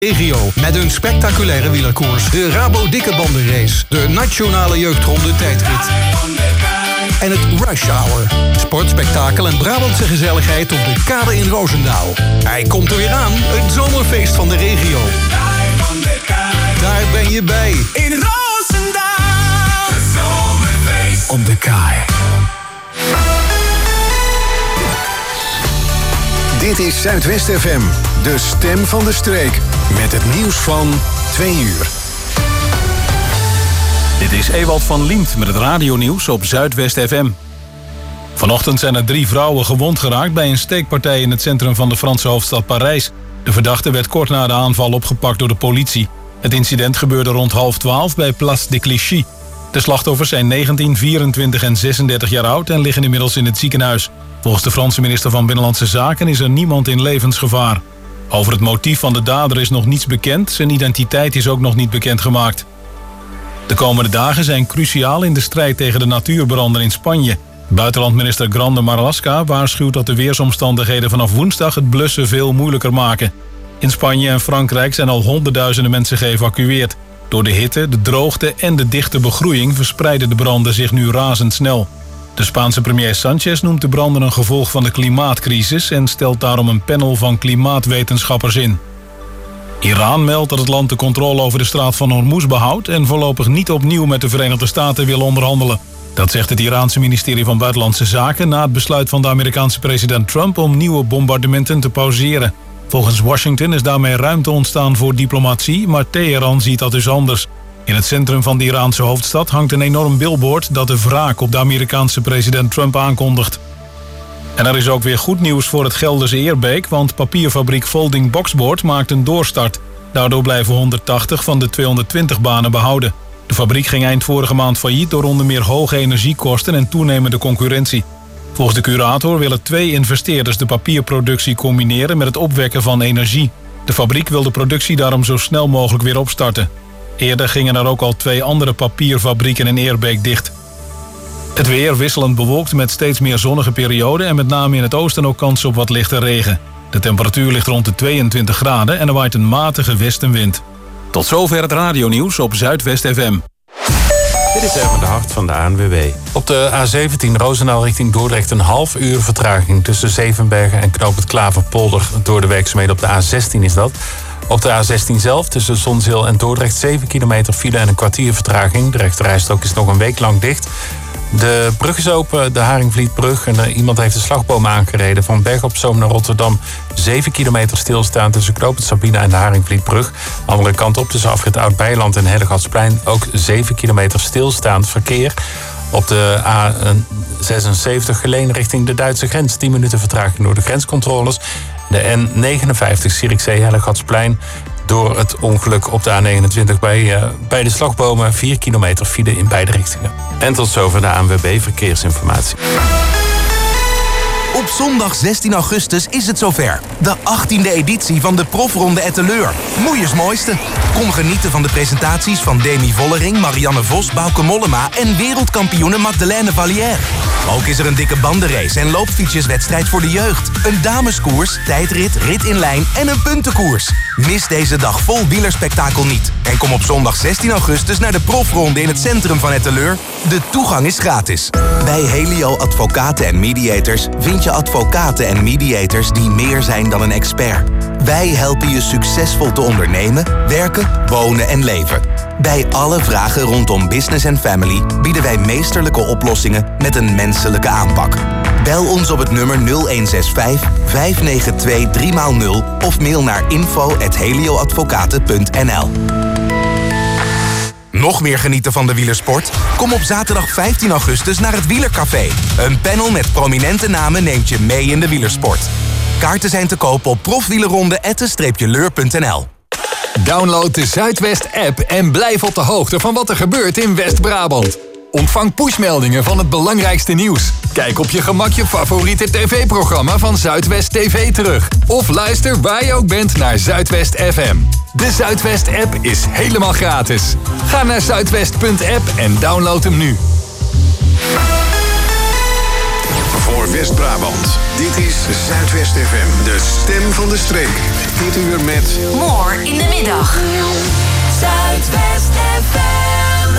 Regio met een spectaculaire wielerkoers. De Rabo Dikke Bandenrace. De Nationale Jeugdronde tijdrit. En het Rush Hour. Sport, spektakel en Brabantse gezelligheid op de kade in Roosendaal. Hij komt er weer aan. Het zomerfeest van de regio. Daar ben je bij. In Roosendaal. Het zomerfeest op de kaai. Dit is Zuidwest FM, de stem van de streek. Met het nieuws van 2 uur. Dit is Ewald van Liemt met het radionieuws op Zuidwest FM. Vanochtend zijn er 3 vrouwen gewond geraakt bij een steekpartij in het centrum van de Franse hoofdstad Parijs. De verdachte werd kort na de aanval opgepakt door de politie. Het incident gebeurde rond 11:30 bij Place de Clichy. De slachtoffers zijn 19, 24 en 36 jaar oud en liggen inmiddels in het ziekenhuis. Volgens de Franse minister van Binnenlandse Zaken is er niemand in levensgevaar. Over het motief van de dader is nog niets bekend. Zijn identiteit is ook nog niet bekendgemaakt. De komende dagen zijn cruciaal in de strijd tegen de natuurbranden in Spanje. Buitenlandminister Grande Marlaska waarschuwt dat de weersomstandigheden vanaf woensdag het blussen veel moeilijker maken. In Spanje en Frankrijk zijn al honderdduizenden mensen geëvacueerd. Door de hitte, de droogte en de dichte begroeiing verspreiden de branden zich nu razendsnel. De Spaanse premier Sanchez noemt de branden een gevolg van de klimaatcrisis en stelt daarom een panel van klimaatwetenschappers in. Iran meldt dat het land de controle over de straat van Hormuz behoudt en voorlopig niet opnieuw met de Verenigde Staten wil onderhandelen. Dat zegt het Iraanse ministerie van Buitenlandse Zaken na het besluit van de Amerikaanse president Trump om nieuwe bombardementen te pauzeren. Volgens Washington is daarmee ruimte ontstaan voor diplomatie, maar Teheran ziet dat dus anders. In het centrum van de Iraanse hoofdstad hangt een enorm billboard dat de wraak op de Amerikaanse president Trump aankondigt. En er is ook weer goed nieuws voor het Gelderse Eerbeek, want papierfabriek Folding Boxboard maakt een doorstart. Daardoor blijven 180 van de 220 banen behouden. De fabriek ging eind vorige maand failliet door onder meer hoge energiekosten en toenemende concurrentie. Volgens de curator willen 2 investeerders de papierproductie combineren met het opwekken van energie. De fabriek wil de productie daarom zo snel mogelijk weer opstarten. Eerder gingen er ook al 2 andere papierfabrieken in Eerbeek dicht. Het weer wisselend bewolkt met steeds meer zonnige perioden en met name in het oosten ook kans op wat lichte regen. De temperatuur ligt rond de 22 graden en er waait een matige westenwind. Tot zover het radionieuws op Zuidwest FM. Dit is even de hart van de ANWB. Op de A17 Roosendaal richting Dordrecht een half uur vertraging tussen Zevenbergen en Knoop het Klaverpolder door de werkzaamheden op de A16 is dat. Op de A16 zelf tussen Zonzeel en Dordrecht 7 kilometer file en een kwartier vertraging. De rechterrijstrook is nog een week lang dicht. De brug is open, de Haringvlietbrug. En iemand heeft de slagboom aangereden. Van Berg op Zoom naar Rotterdam 7 kilometer stilstaan tussen Knoop het Sabine en de Haringvlietbrug. Andere kant op tussen afrit Oud-Beiland en Hellegatsplein ook 7 kilometer stilstaand verkeer. Op de A76 Geleen richting de Duitse grens 10 minuten vertraging door de grenscontroles. De N59 Zierikzee-Hellegatsplein door het ongeluk op de A29 bij de slagbomen 4 kilometer file in beide richtingen. En tot zover de ANWB Verkeersinformatie. Op zondag 16 augustus is het zover. De 18e editie van de Profronde Etteleur. Moeiers mooiste. Kom genieten van de presentaties van Demi Vollering, Marianne Vos, Bauke Mollema en wereldkampioene Magdalene Vallière. Ook is er een dikke bandenrace en loopfietsjeswedstrijd voor de jeugd. Een dameskoers, tijdrit, rit in lijn en een puntenkoers. Mis deze dag vol wielerspektakel niet. En kom op zondag 16 augustus naar de Profronde in het centrum van Etteleur. De toegang is gratis. Bij Helio Advocaten en Mediators vind je advocaten en mediators die meer zijn dan een expert. Wij helpen je succesvol te ondernemen, werken, wonen en leven. Bij alle vragen rondom business en family bieden wij meesterlijke oplossingen met een menselijke aanpak. Bel ons op het nummer 0165 592 3x0 of mail naar info@helioadvocaten.nl. Nog meer genieten van de wielersport? Kom op zaterdag 15 augustus naar het Wielercafé. Een panel met prominente namen neemt je mee in de wielersport. Kaarten zijn te koop op profwielerronde@leur.nl. Download de Zuidwest-app en blijf op de hoogte van wat er gebeurt in West-Brabant. Ontvang pushmeldingen van het belangrijkste nieuws. Kijk op je gemak je favoriete tv-programma van Zuidwest TV terug. Of luister waar je ook bent naar Zuidwest FM. De Zuidwest-app is helemaal gratis. Ga naar zuidwest.app en download hem nu. voor West-Brabant. Dit is Zuidwest FM, de stem van de streek. Dit uur met... More in de middag. Zuidwest FM.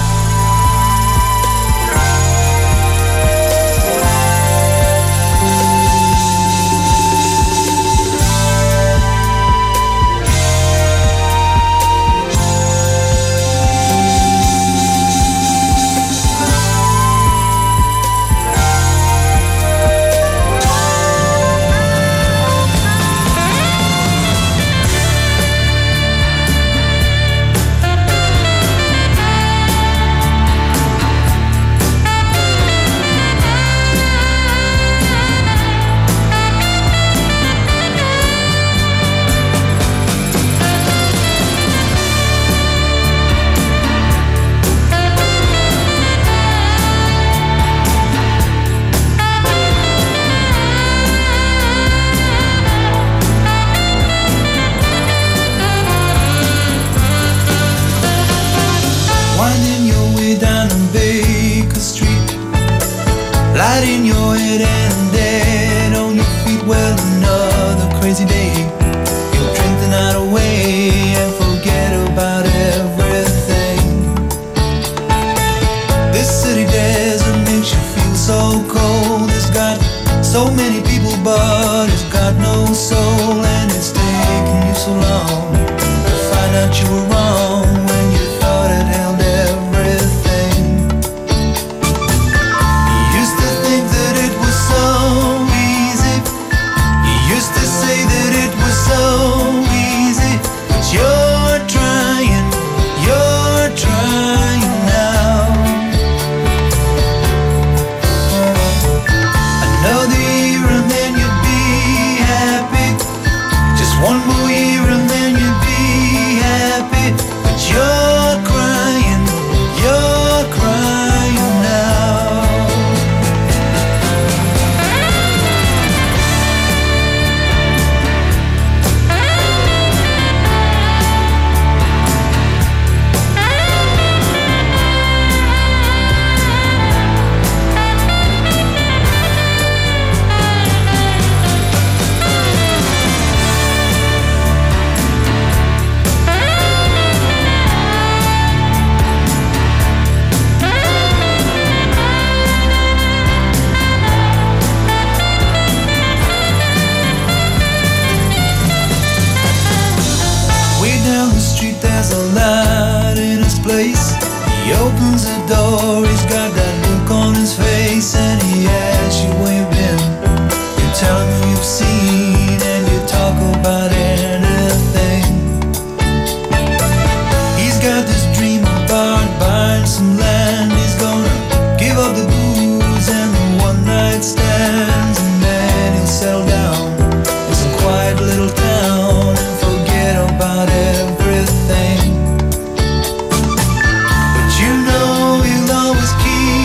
Light in your head and dead on your feet. Well, another crazy day. You'll drink the night away and forget about everything. This city desert makes you feel so cold. It's got so many people, but it's got no soul. And it's taken you so long to find out you were wrong when you thought it held everything. You're trying now. Another year and then you'd be happy. Just one more year and then you'd be happy. But you're crying now. There's a light in his place. He opens the door, he's got that look on his face, and he asks you where you've been. You tell him who you've seen, and you talk about anything. He's got this dream about buying some land. He's gonna give up the booze and the one-night stands, and then he'll settle down in some quiet little town and forget about everything. But you know he'll always keep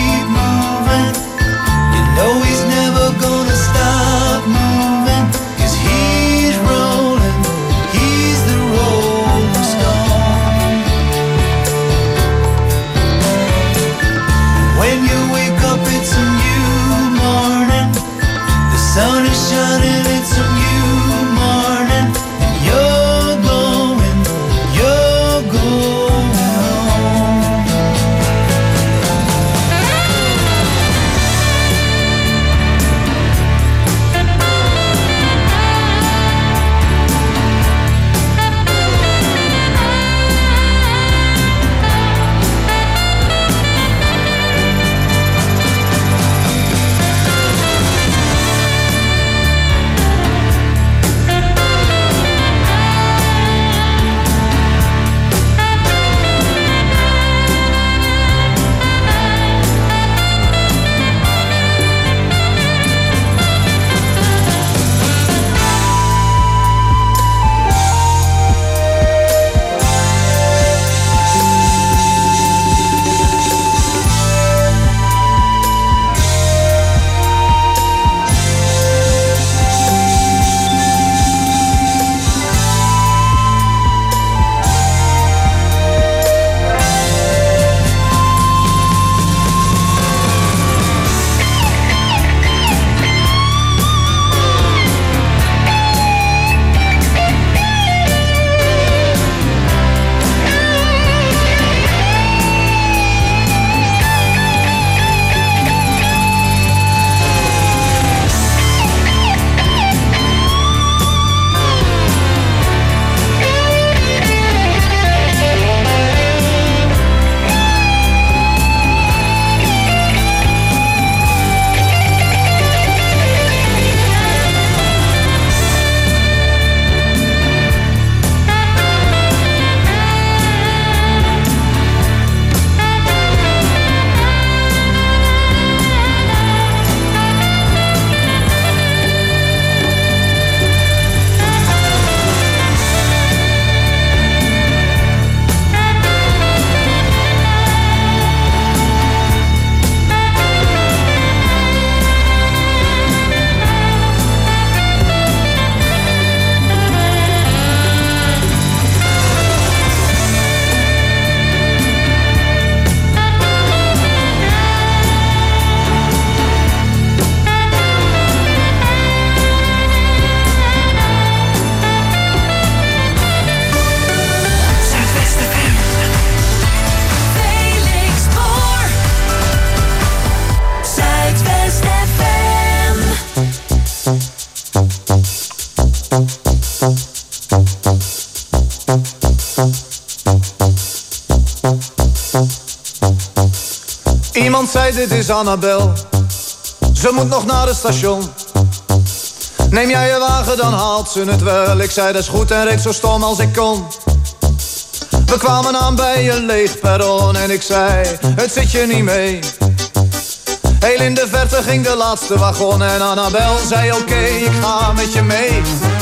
Iemand zei dit is Annabel, ze moet nog naar het station. Neem jij je wagen, dan haalt ze het wel. Ik zei dat is goed en reed zo stom als ik kon. We kwamen aan bij een leeg perron en ik zei, het zit je niet mee. Heel in de verte ging de laatste wagon en Annabel zei oké, ik ga met je mee.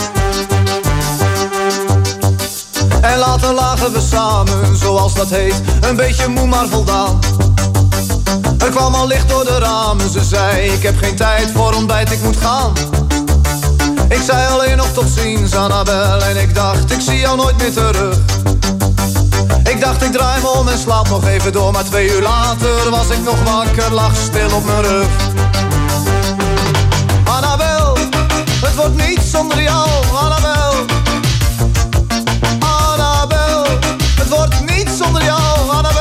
En later lagen we samen, zoals dat heet, een beetje moe maar voldaan. Er kwam al licht door de ramen, ze zei, ik heb geen tijd voor ontbijt, ik moet gaan. Ik zei alleen nog tot ziens, Annabel, en ik dacht, ik zie jou nooit meer terug. Ik dacht, ik draai me om en slaap nog even door, maar 2 uur later was ik nog wakker, lag stil op mijn rug. Annabel, het wordt niet zonder jou, Annabel. Annabel, het wordt niet zonder jou, Annabel.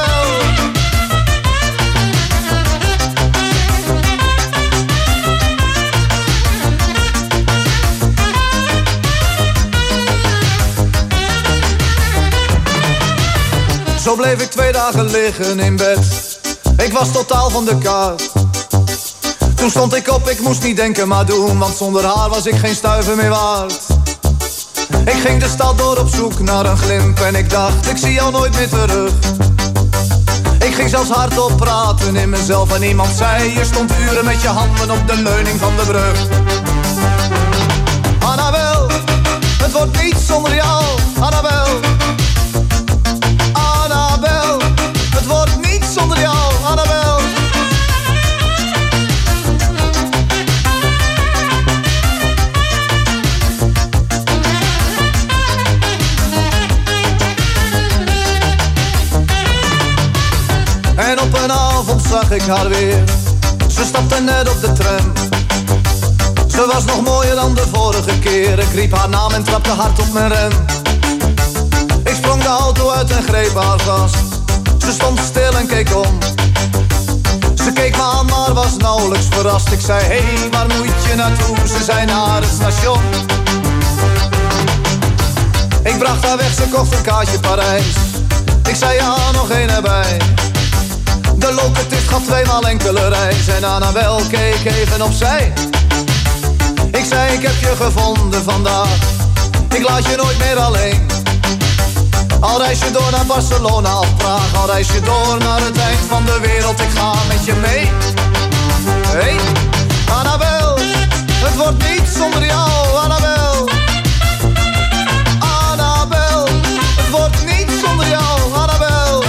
Zo bleef ik 2 dagen liggen in bed. Ik was totaal van de kaart. Toen stond ik op, ik moest niet denken maar doen, want zonder haar was ik geen stuiver meer waard. Ik ging de stad door op zoek naar een glimp en ik dacht, ik zie jou nooit meer terug. Ik ging zelfs hardop praten in mezelf en iemand zei, je stond uren met je handen op de leuning van de brug. Annabel, het wordt niet zonder jou, Annabel. Annabel, het wordt niet zonder jou, Annabel. En op een avond zag ik haar weer. Ze stapte net op de tram. Ze was nog mooier dan de vorige keer. Ik riep haar naam en trapte hard op mijn rem. Ik sprong de auto uit en greep haar vast. Ze stond stil en keek om. Ze keek me aan, maar was nauwelijks verrast. Ik zei, hey, waar moet je naartoe? Ze zei, naar het station. Ik bracht haar weg, ze kocht een kaartje Parijs. Ik zei, ja, nog 1 erbij. De loketist gaf 2 maal enkele reis. En Annabel keek even opzij. Ik zei, ik heb je gevonden vandaag. Ik laat je nooit meer alleen. Al reis je door naar Barcelona of Praag, al reis je door naar het eind van de wereld, ik ga met je mee. Hey, Annabel, het wordt niet zonder jou, Annabel. Annabel, het wordt niet zonder jou, Annabel.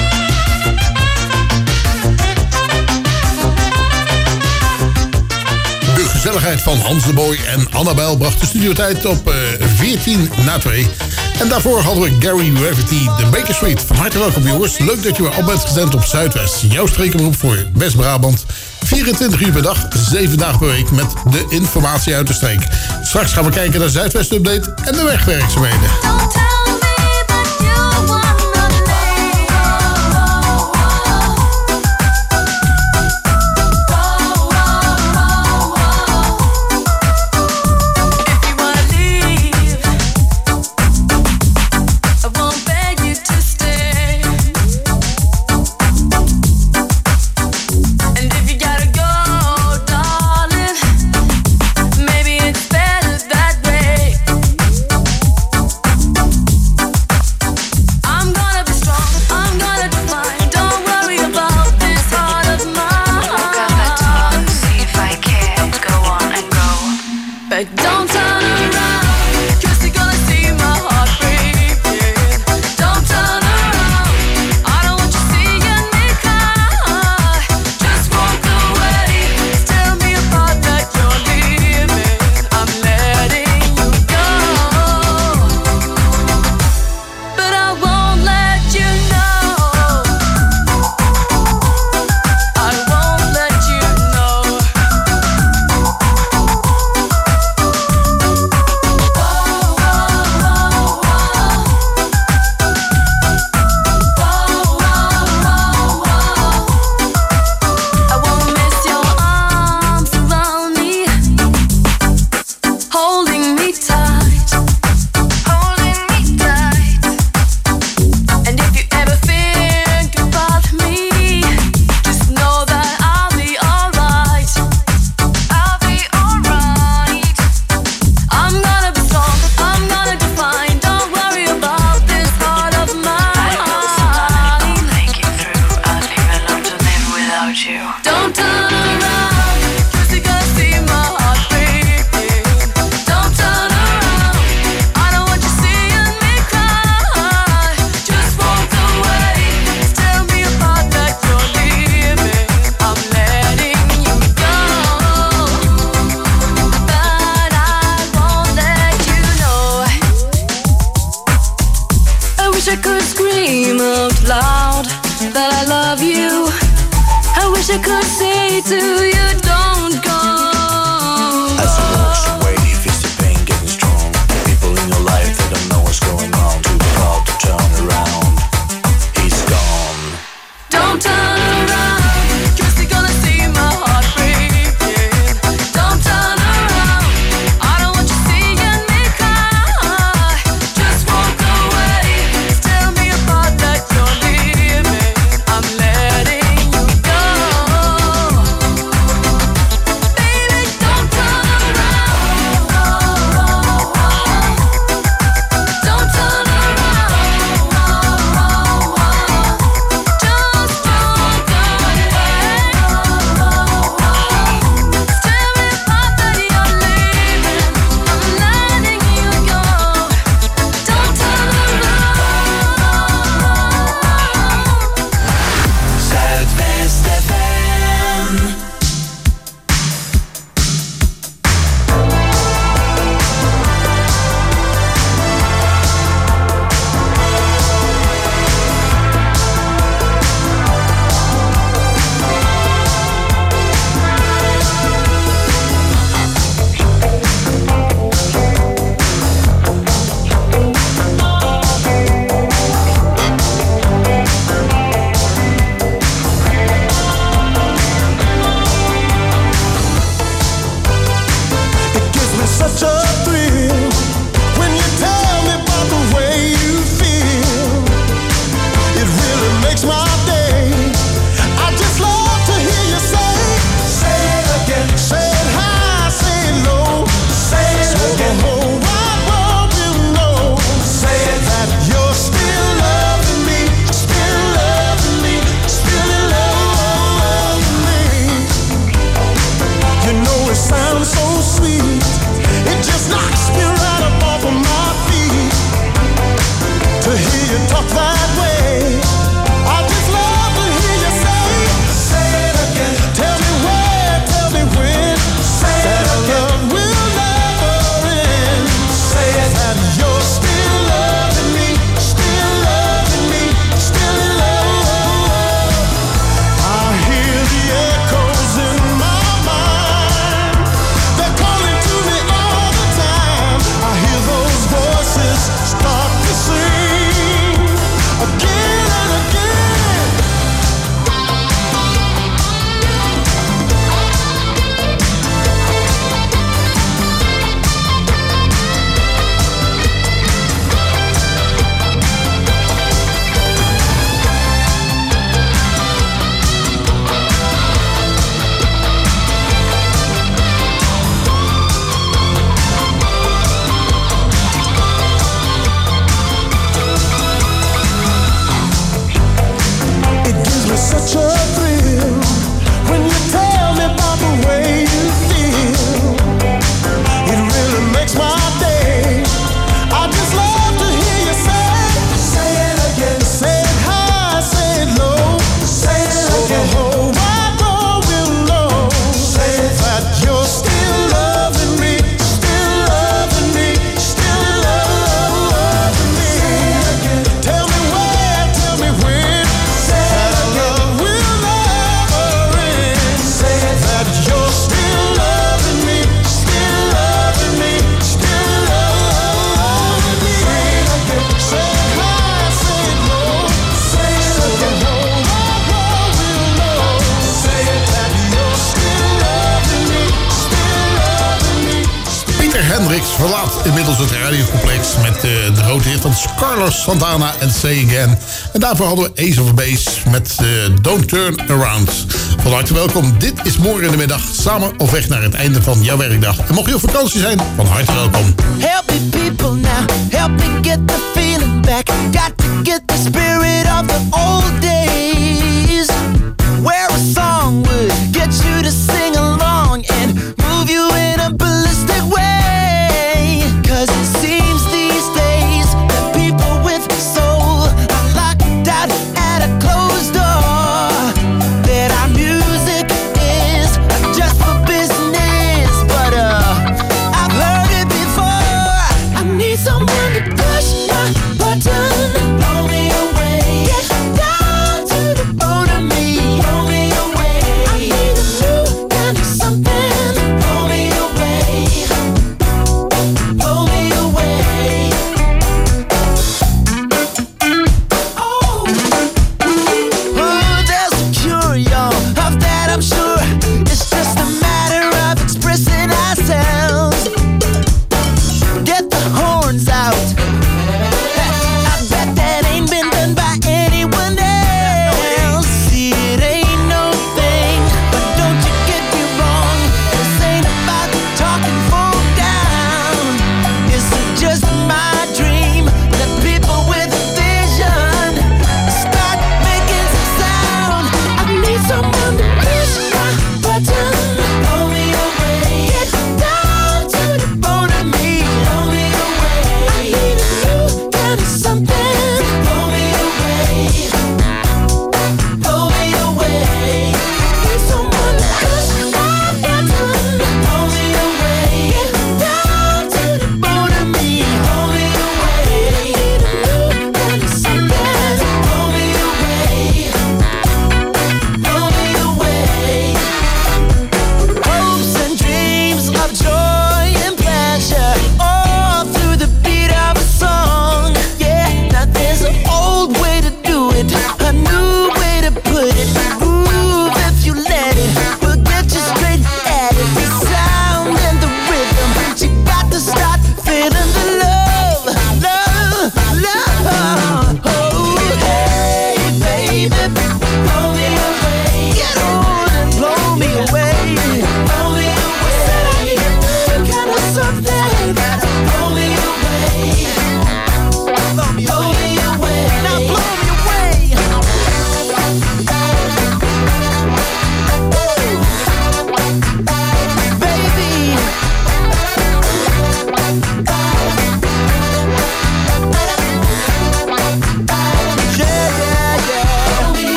De gezelligheid van Hans de Boy en Annabel bracht de studiotijd op 2:14. En daarvoor hadden we Gary Rafferty, de Baker Street. Van harte welkom jongens. Leuk dat je weer op bent gestemd op Zuidwest. Jouw strekenberoep voor West-Brabant. 24 uur per dag, 7 dagen per week met de informatie uit de streek. Straks gaan we kijken naar Zuidwest Update en de wegwerkzaamheden. wish I could scream out loud that I love you. I wish I could say to you, don't go. As he walks away, he feels the pain getting strong. People in your life, they don't know what's going on. Too proud to turn around. He's gone. Don't turn around, 'cause you're gonna see my heart breaking. Don't turn around, I don't want you seeing me cry. Just walk away, tell me about that you're leaving. I'm letting you go. Baby, don't turn around. Don't turn around. Just walk away. Tell me about that you're leaving. I'm letting you go. Don't turn around. Zuidwest FM. It gives me such a thrill when you tell me about the way you feel. It really makes my day. I just love to hear you say it again. Say it high, say it low. Say it so again. The whole wide world will know. Say it that you're still loving me, still loving me, still in love with me. You know it sounds so sweet. It just knocks me right up off of my feet. To hear you talk that way, I just love to hear you say it again. Tell me where, tell me when. Say that our love will never end. Say it that you're still loving me, still loving me, still in love. I hear the echoes in my mind. They're calling to me all the time. I hear those voices start to sing again and again. It gives me such a thrill when you tell me about the way you feel. It really makes my day. I just love to hear you say it again. Say it high, say it low. Say it so again. The whole wide world will know. Say it that you're still loving me, still loving me, still in love with me. Tell me where, tell me when. Say that our love will never end. Say that you're still loving me, still loving me, still in love with me. Say it high, say it low. Say it so the whole wide world will know. Say it that you're still loving me, still loving me. Pieter Hendricks verlaat inmiddels het radiocomplex met de grote hit van Carlos Santana en Say Again. En daarvoor hadden we Ace of Base met Don't Turn Around. Van harte welkom. Dit is morgen in de middag samen op weg naar het einde van jouw werkdag. En mocht je op vakantie zijn, van harte welkom. Help me people now, help me get the feeling back. Got to get the spirit of the old days, where a song would get you to sing along and move you in a ballistic way. 'Cause it seems these days that people with soul are locked out at a closed door, that our music is just for business. But I've heard it before. I need someone to push my button.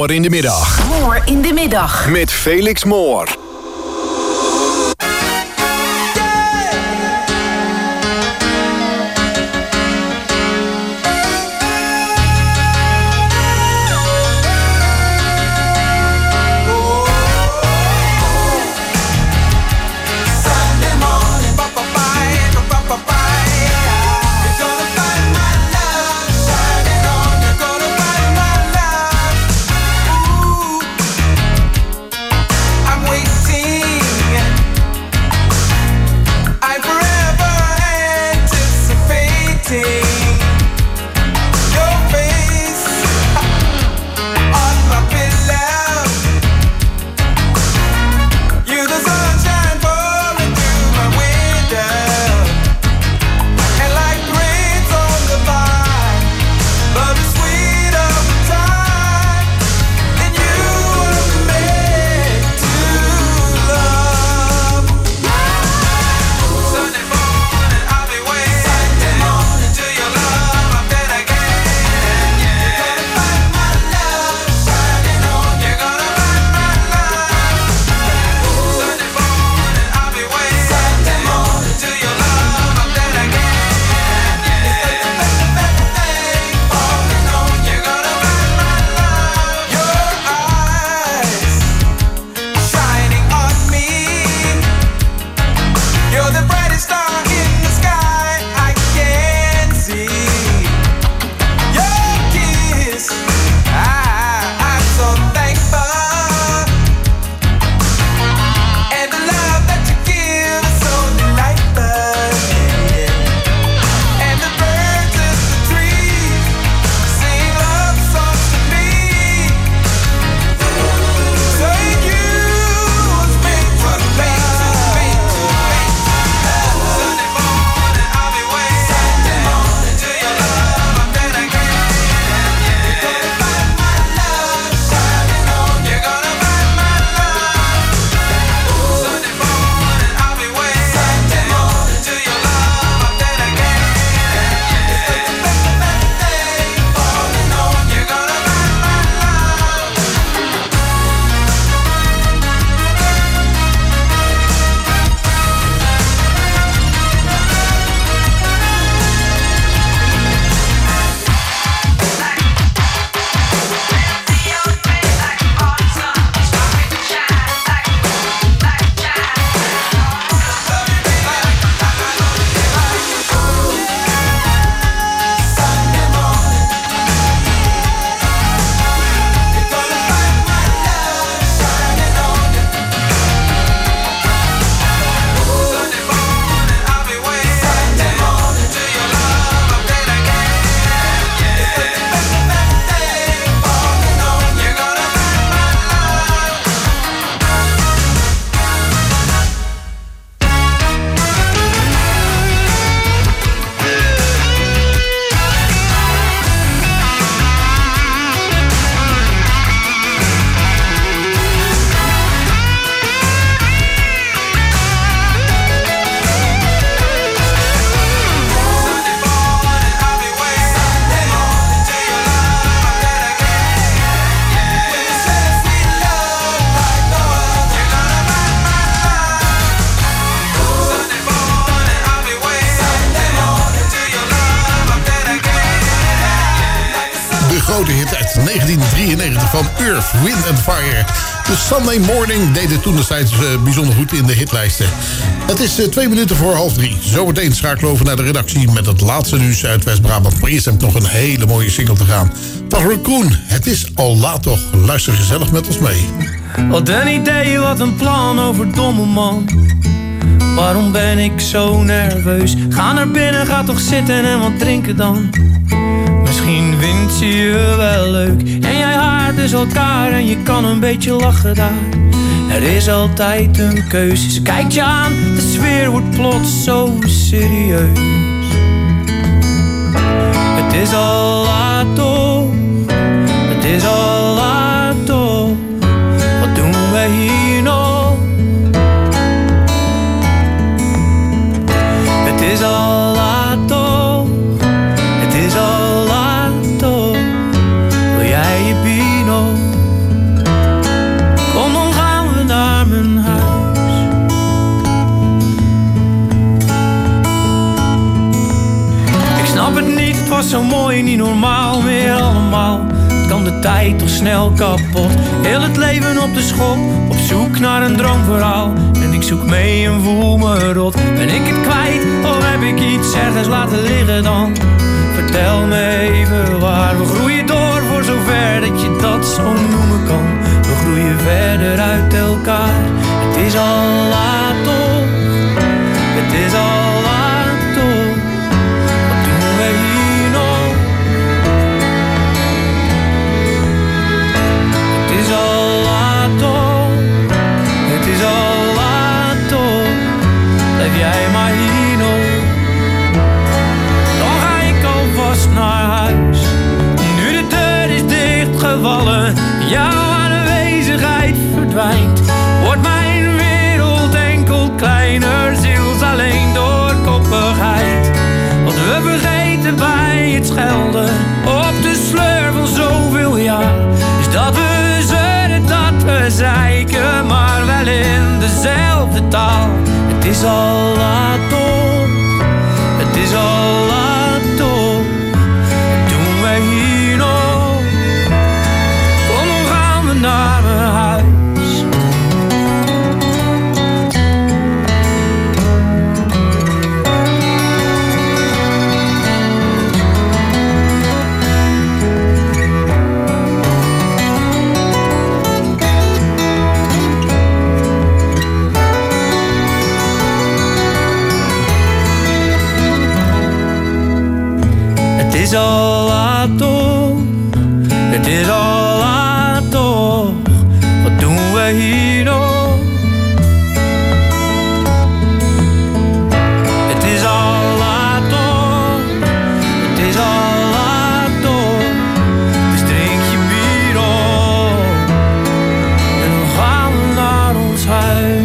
Moor in de middag. Moor in de middag. Met Felix Moor. grote hit uit 1993 van Earth, Wind and Fire. De Sunday Morning deed het toen destijds bijzonder goed in de hitlijsten. Het is 2 minuten voor 2:30. Zometeen schakelen we over naar de redactie met het laatste nieuws uit West-Brabant. Maar eerst heb ik nog een hele mooie single te gaan. Van Raccoon, het is al laat toch. Luister gezellig met ons mee. Wat een idee, wat een plan, overdomme man. Waarom ben ik zo nerveus? Ga naar binnen, ga toch zitten en wat drinken dan. Misschien vindt ze je wel leuk en jij haart dus elkaar en je kan een beetje lachen daar. Er is altijd een keuze, ze kijkt je aan, de sfeer wordt plots zo serieus. Het is al laat toch, het is al laat toch, wat doen wij hier nog? Het is al laat toch, het is al laat toch, wil jij je bier nog? mooi, niet normaal meer allemaal. Kan de tijd toch snel kapot. Heel het leven op de schop, op zoek naar een droomverhaal. En ik zoek mee en voel me rot. Ben ik het kwijt of heb ik iets ergens laten liggen dan? Vertel me even waar. We groeien door voor zover dat je dat zo noemen kan. We groeien verder uit elkaar. Het is al laat toch. Het is al laat toch. Wat doen we hier nog? Het is al laat toch. Het is al laat toch. Blijf jij maar hier nog. Dan ga ik alvast naar huis. Nu de deur is dichtgevallen. Jouw aanwezigheid verdwijnt. Wordt mijn wereld enkel kleiner. Ziels alleen door koppigheid. Wat we vergeten bij het schelden. Op de sleur van zoveel jaar. Is dat we zeuren, dat we zeiken. Maar wel in dezelfde taal. Het is al laat toch. Het is al laat toch. Wat doen wij hier nog? Kom, dan gaan we naar mijn huis. Het is al laat toch, het is al laat toch, wat doen we hier nog? Het is al laat toch, het is al laat toch, dus drink je bier op en dan gaan we naar ons huis.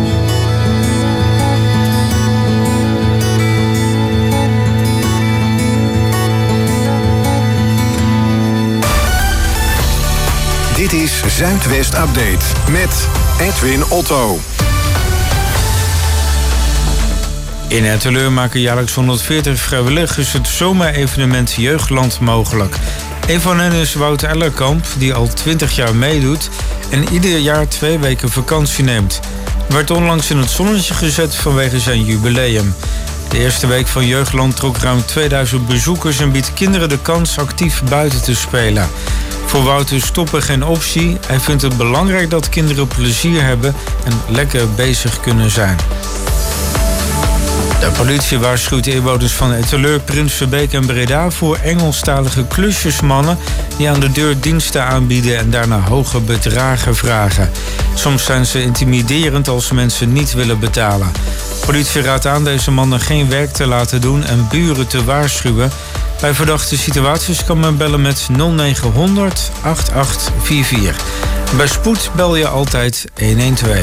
Dit is Zuidwest Update met Edwin Otto. In Etteleur maken jaarlijks 140 vrijwilligers het zomerevenement Jeugdland mogelijk. Een van hen is Wouter Ellerkamp, die al 20 jaar meedoet en ieder jaar 2 weken vakantie neemt. Hij werd onlangs in het zonnetje gezet vanwege zijn jubileum. De eerste week van Jeugdland trok ruim 2000 bezoekers en biedt kinderen de kans actief buiten te spelen. Voor Wouter is stoppen geen optie. Hij vindt het belangrijk dat kinderen plezier hebben en lekker bezig kunnen zijn. De politie waarschuwt de inwoners van Etteleur, Prinsenbeek en Breda voor Engelstalige klusjesmannen die aan de deur diensten aanbieden en daarna hoge bedragen vragen. Soms zijn ze intimiderend als mensen niet willen betalen. De politie raadt aan deze mannen geen werk te laten doen en buren te waarschuwen. Bij verdachte situaties kan men bellen met 0900 8844. Bij spoed bel je altijd 112.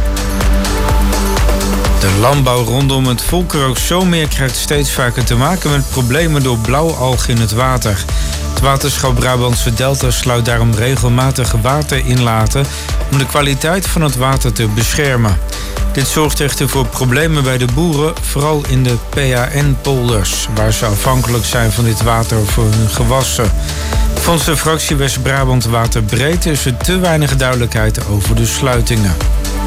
De landbouw rondom het Volkeroog-Zomeer krijgt steeds vaker te maken met problemen door blauwalgen in het water. Het waterschap Brabantse Delta sluit daarom regelmatig waterinlaten om de kwaliteit van het water te beschermen. Dit zorgt echter voor problemen bij de boeren, vooral in de PAN-polders, waar ze afhankelijk zijn van dit water voor hun gewassen. Volgens de fractie West-Brabant Waterbreedte is er te weinig duidelijkheid over de sluitingen.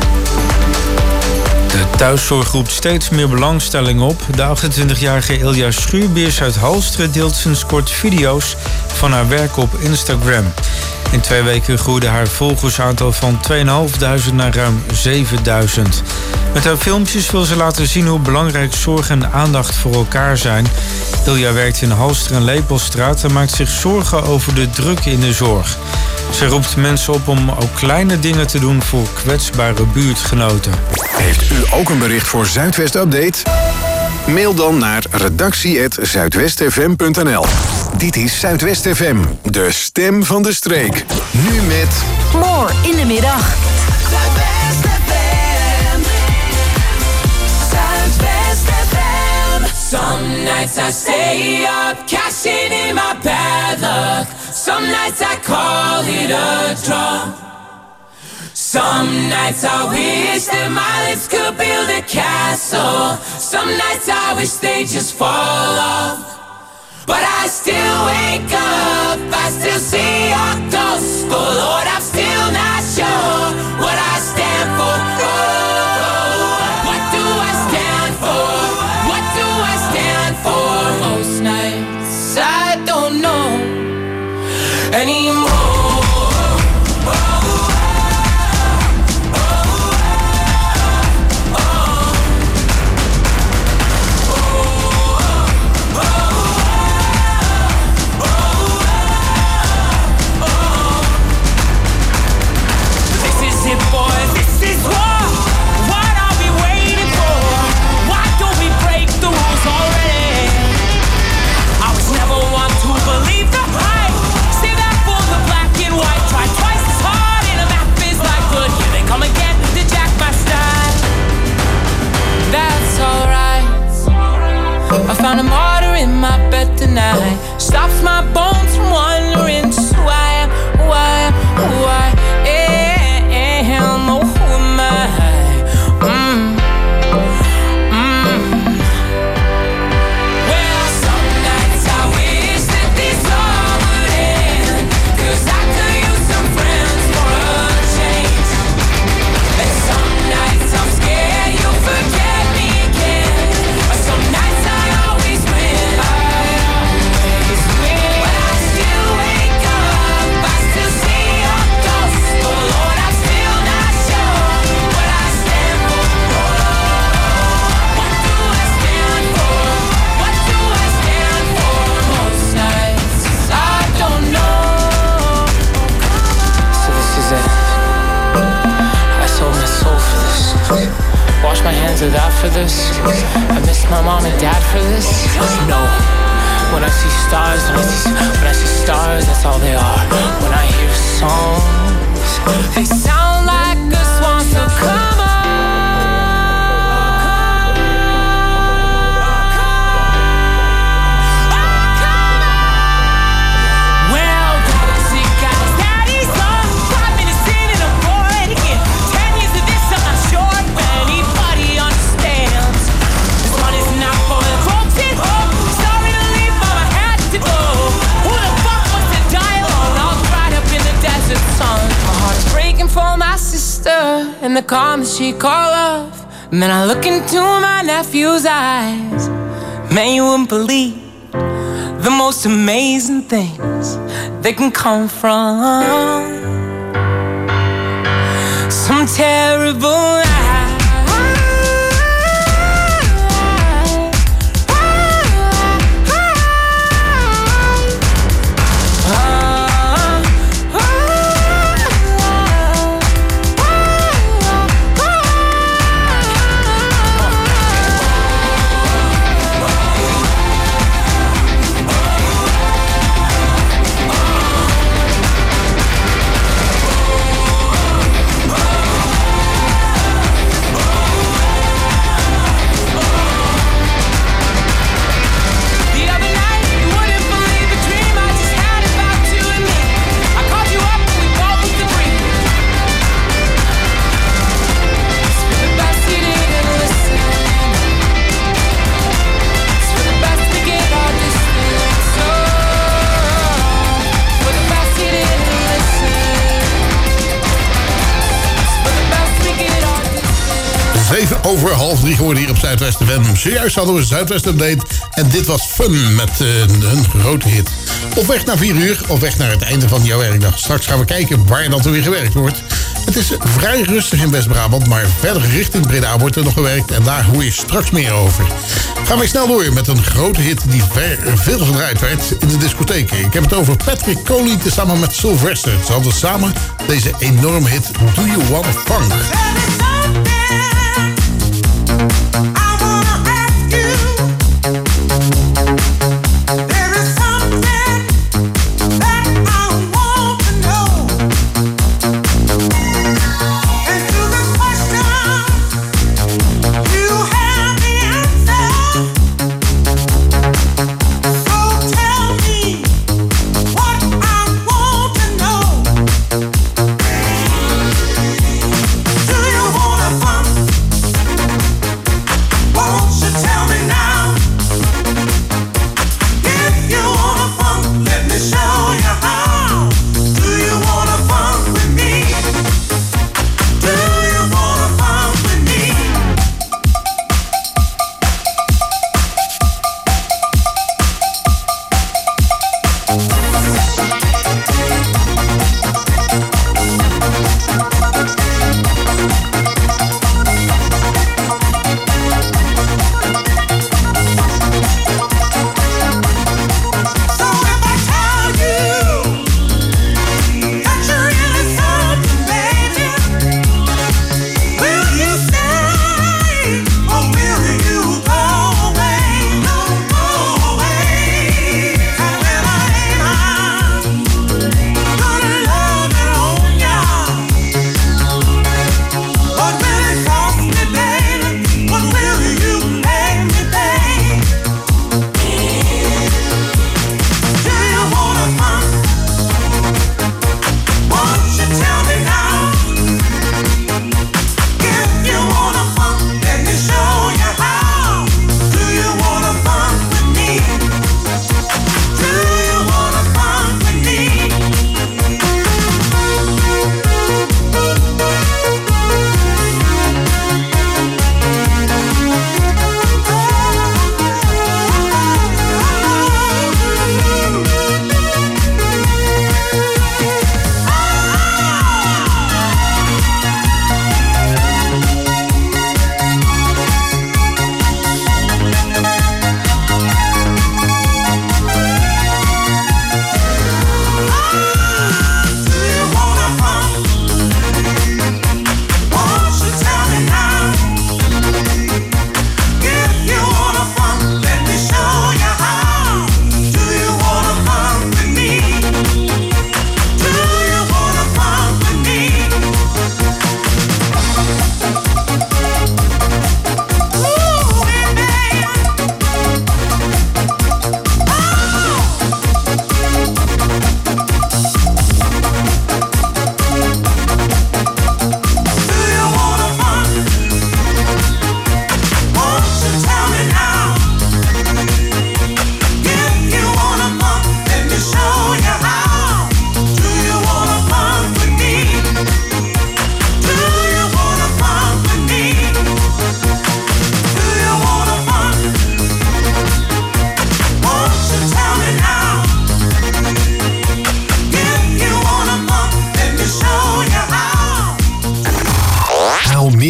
De thuiszorg roept steeds meer belangstelling op. De 28-jarige Ilja Schuurbiers uit Halsteren deelt sinds kort video's van haar werk op Instagram. In 2 weken groeide haar volgersaantal van 2.500 naar ruim 7.000. Met haar filmpjes wil ze laten zien hoe belangrijk zorg en aandacht voor elkaar zijn. Ilja werkt in Halster en Lepelstraat en maakt zich zorgen over de druk in de zorg. Ze roept mensen op om ook kleine dingen te doen voor kwetsbare buurtgenoten. Heeft u ook een bericht voor Zuidwest Update? Mail dan naar redactie@zuidwestfm.nl. Dit is Zuidwest FM, de stem van de streek. Nu met... More in de middag. Zuidwest FM. Zuidwest FM. Some nights I stay up, cashing in my bad luck. Some nights I call it a draw. Some nights I wish that my lips could build a castle. Some nights I wish they just fall off. but I still wake up. I still see your ghost. Oh Lord, I'm still not sure what I stand for. Oh, what do I stand for? What do I stand for? Most nights I don't know anymore. I found a martyr in my bed tonight. Stops my bones from wandering. Just who I am, who I am, who I am. Oh, who am I? Well, some nights I wish that this all would end, 'cause I could use some friends for a change. And some nights I'm scared you'll forget me again. Some nights I always win. But I still wake up. I still see your ghost. Oh Lord, I'm still not sure what I stand for. What do I stand for? What do I stand for? Most nights I don't know. So this is it. I sold my soul for this. Wash my hands of that for this. I miss my mom and dad for this. No. When I see stars, when I see stars, that's all they are. When I hear songs, they sound like a swan. So come on. Well, daddy's sick, got his daddy's on. 5 minutes in and I'm bored again. 10 years of this, I'm not sure if anybody understands. This one is not for the folks at home. Sorry to leave, but I had to go. Who the fuck wants to die alone? All dried up in the desert sun. My heart's breaking for my sister and the calm that she called love. And then I look into my nephew's eyes. Man, you wouldn't believe the most amazing things they can come from some terrible night. Over 2:30 geworden hier op Zuidwest FM. Zojuist hadden we Zuidwest Update. En dit was Fun met een grote hit. Op weg naar 4 uur, op weg naar het einde van jouw werkdag. Straks gaan we kijken waar dat er weer gewerkt wordt. Het is vrij rustig in West-Brabant, maar verder richting Breda wordt er nog gewerkt. En daar hoor je straks meer over. Gaan we snel door met een grote hit die veel gedraaid werd in de discotheken. Ik heb het over Patrick Coley tezamen met Sylvester. Ze hadden samen deze enorme hit Do You Wanna Funk.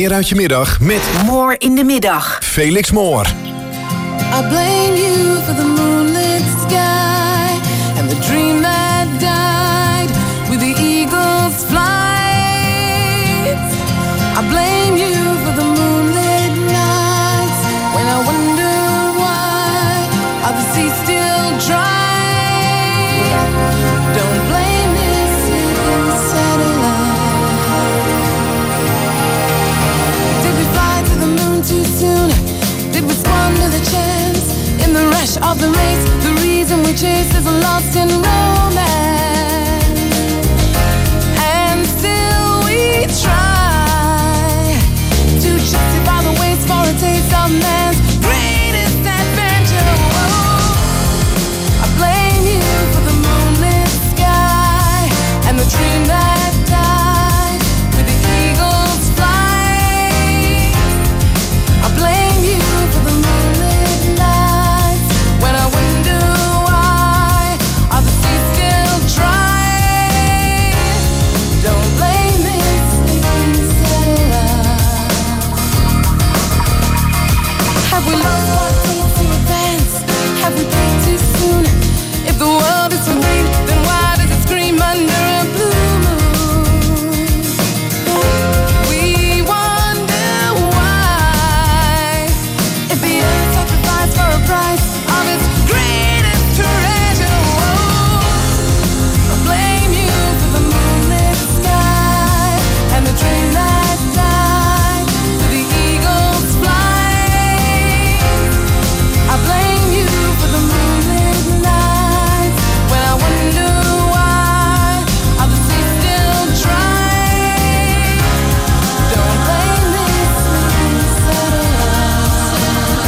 meer uit je middag met More in de middag. Felix Moor. I blame you for the moonlit sky and the dream that died with the eagle's flight. I blame you for the moonlit nights when I wonder why are the seas still dry. Don't blame this satellite. Did we fly to the moon too soon? Did we squander the chance in the rush of the race? The reason we chase is lost in romance, and still we try to justify the waste for a taste of man's greatest adventure. Oh, I blame you for the moonlit sky and the dream that died with the eagle's flight. I blame you for the moonlit nights when I wonder why are the seas still dry. Don't blame this sleeping satellite. Have we lost what it takes to advance? Have we peaked too soon? If the world is so green, then why does it scream under a blue moon? We wonder why, if the earth sacrificed for a price of its greatest treasure. Oh, I blame you for the moonlit sky and the dream that died with the eagle's flight. I blame you for the moonlit nights when I wonder why are the seas still dry. Don't blame this sleeping satellite.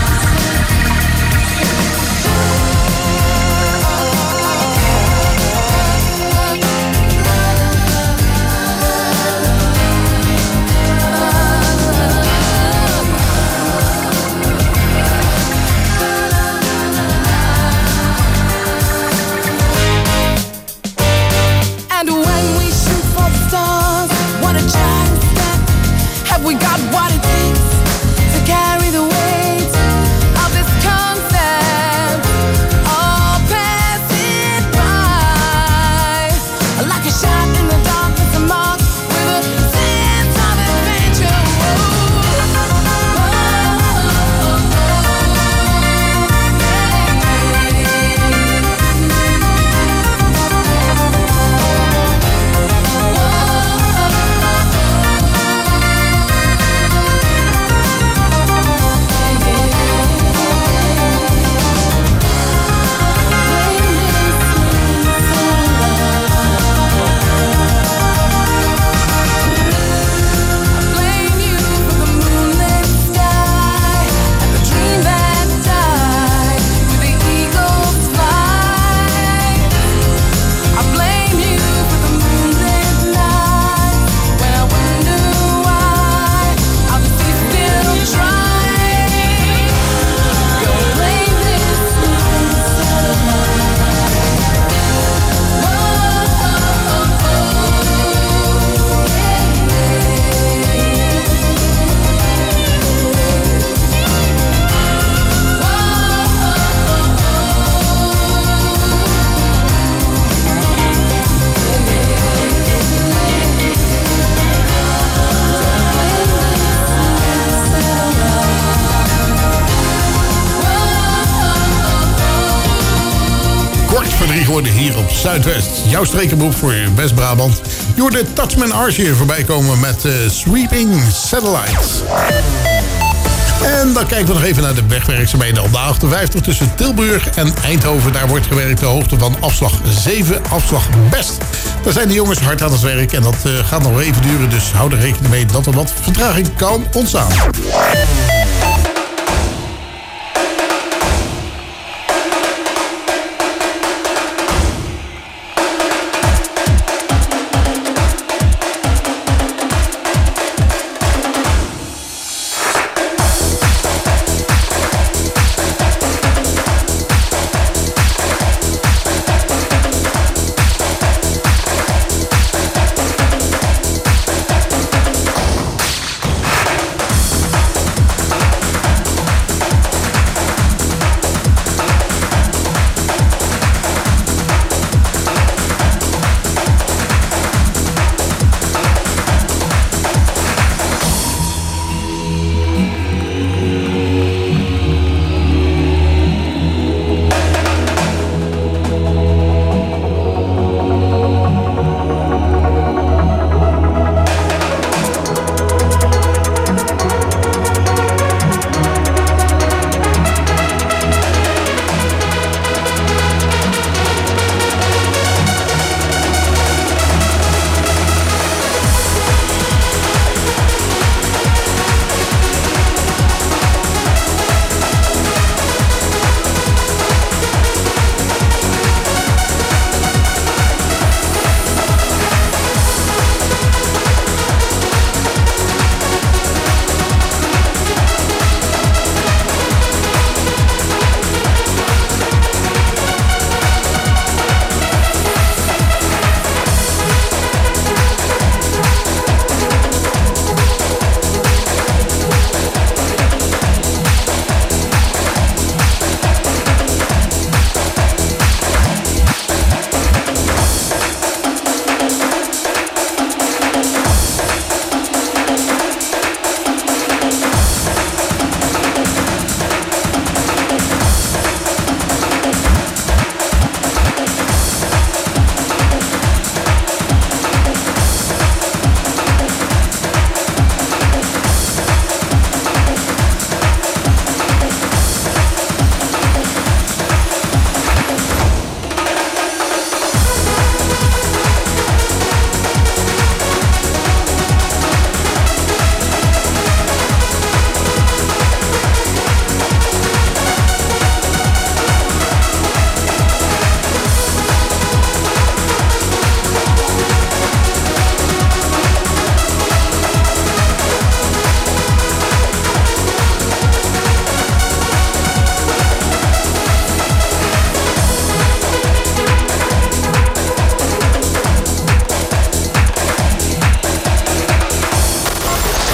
And when we shoot for the stars, what a giant step. Have we got what it takes to carry the weight of this concept? All pass it by like a shot in the darkness, a mark with a sense of adventure. Blame you for the moonlit sky and the dream that died with the eagle's flight. I blame you for the moonlit nights when I wonder why are the seas still dry. Don't blame this sleeping Kwart voor 3 geworden hier op Zuidwest. Jouw strekenboek voor West-Brabant. Je hoorde Touchman Archer voorbij komen met Sweeping Satellites. En dan kijken we nog even naar de wegwerkzaamheden op de A58 tussen Tilburg en Eindhoven. Daar wordt gewerkt de hoogte van afslag 7, afslag Best. Daar zijn de jongens hard aan het werk en dat gaat nog even duren. Dus hou er rekening mee dat er wat vertraging kan ontstaan.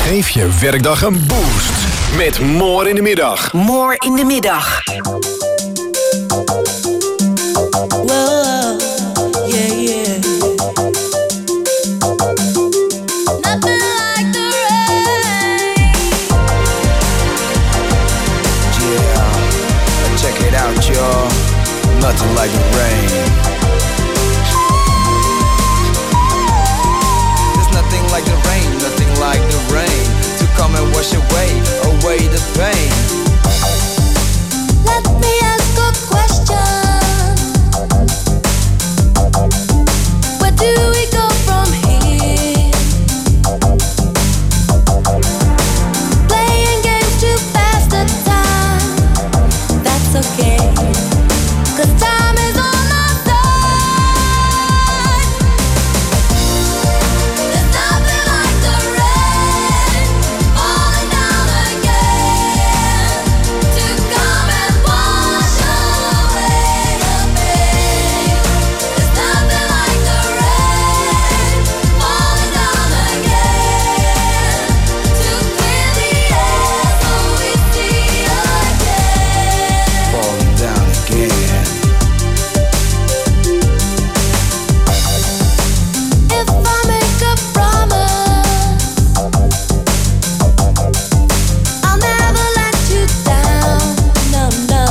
Geef je werkdag een boost met More in de Middag. More in de middag. Whoa, yeah, yeah. Nothing like the rain. Yeah, check it out, y'all. Nothing like the rain. There's nothing like the rain, nothing like the rain to come and wash away the pain. Let me ask a question. Where do we go from here? Playing games to pass the time. That's okay, 'cause time is on our side. There's nothing like the rain falling down again to come and wash away the pain. There's nothing like the rain falling down again to clear the air so we see again. Falling down again. If I make a promise, I'll never let you down. No, no.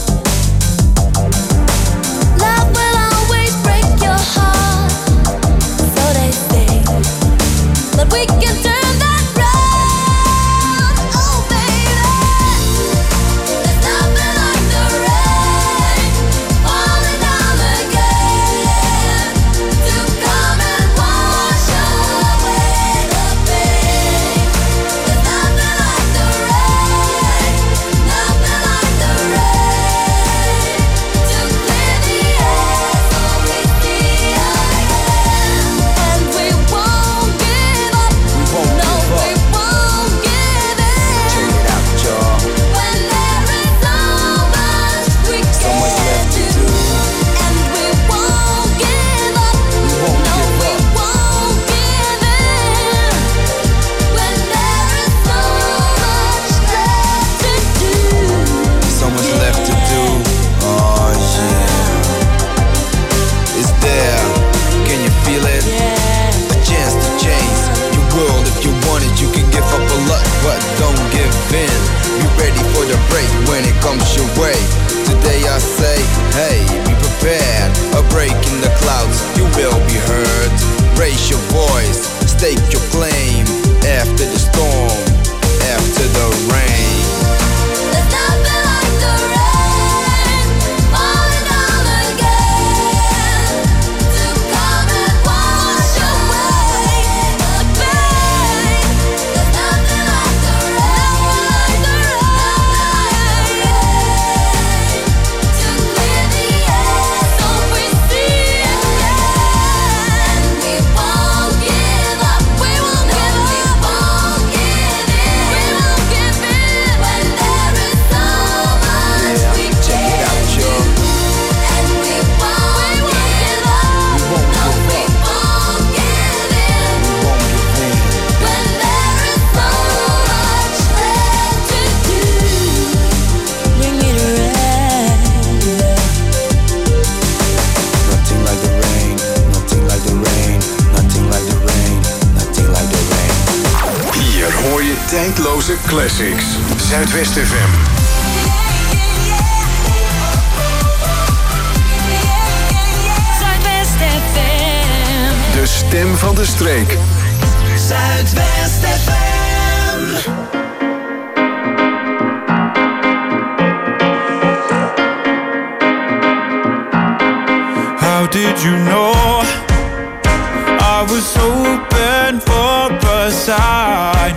Love will always break your heart, so they say. But we can turn that round. Oh, baby. There's nothing like the rain falling down again to come and wash away the pain. There's nothing like the rain, nothing like the rain to clear the air so we see again. And we won't give up. No, we won't give in. Check it out, y'all. When there is so much we So much can left to do. do. And we won't give up. We won't No, give we up. won't give in. When there is so much left to do. So much left to do. Oh yeah. It's there. Can you feel it? A chance to change your world if you want it. You can give up a lot, but don't give in. Be ready for the break when it comes your way. Today I say, hey, be prepared. A break in the clouds, you will be heard. Raise your voice, stake your claim. After the storm, after the rain. There's nothing like the rain falling down again to come and wash away the pain. There's nothing like the rain, to clear the air so we see again. We won't give up. We won't give up. We won't give in. We won't give in when there is so much we Check it can out, do. y'all. And we won't give up. We won't No, give we up. won't give in We won't give in. when there is so much left to do. Bring it around. Nothing like the rain, nothing like the rain, nothing like the rain, nothing like the rain. Hier hoor je tijdloze classics. Zuidwest FM. Zuidwest FM. De stem van de streek. Zuidwest FM. How did you know I was open for a sign?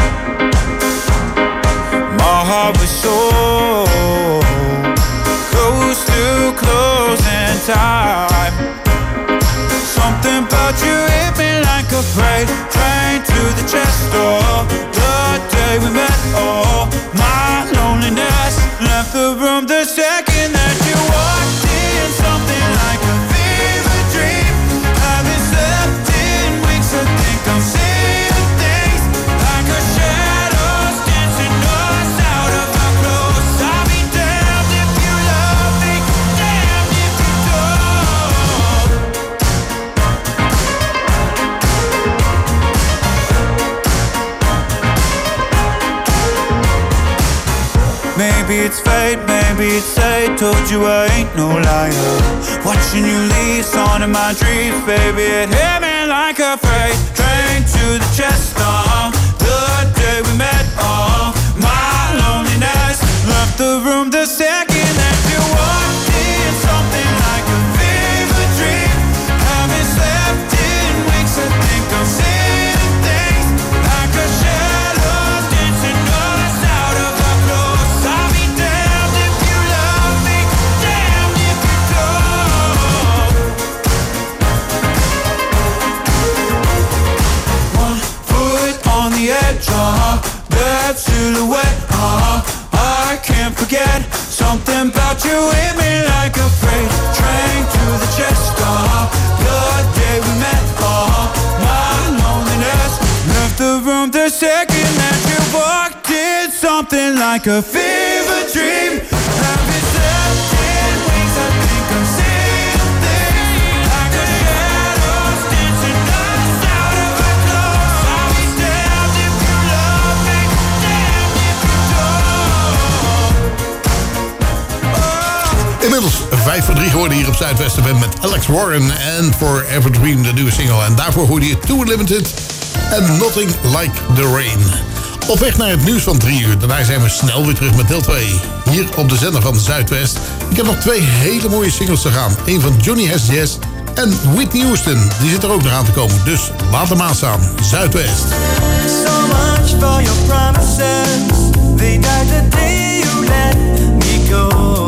My heart was so close to closing time. Something about you hit me like a freight train to the chest door. The day we met, oh, my loneliness left the room the second that you walked in. Something like a fever dream. Haven't slept in weeks. I think I'm seeing things like a shadow. maybe it's fate, maybe it's fate. Told you I ain't no liar. Watching you leave, on in my dreams, baby, it hit me like a freight train to the chest. The day we met, my loneliness left the room the second that you walked in. Something like a fever dream. Haven't slept in weeks. I think I'm seeing things like a shadow dancing us out of our clothes. I'll be damned if you love me, damned if you don't. One foot on the edge, that silhouette, I can't forget. Something about you hit me like a freight train to the chest. The day we met, my loneliness left the room the second that you walked in. Something like a fever dream. Haven't slept in weeks. I think I'm seeing things like a shadow dancing us out of our clothes. I'll be damned if you love me, damned if you don't. Inmiddels 5 voor 3 geworden hier op Zuidwest FM met Alex Warren en Forever Dream, de nieuwe single. En daarvoor hoorde je Too Limited en Nothing Like the Rain. Op weg naar het nieuws van 3 uur. Daarna zijn we snel weer terug met deel 2. Hier op de zender van Zuidwest. Ik heb nog 2 hele mooie singles te gaan. Eén van Johnny Has Jazz en Whitney Houston. Die zit er ook nog aan te komen. Dus laat hem aanstaan. Zuidwest. So much for your promises. They died the day you let me go.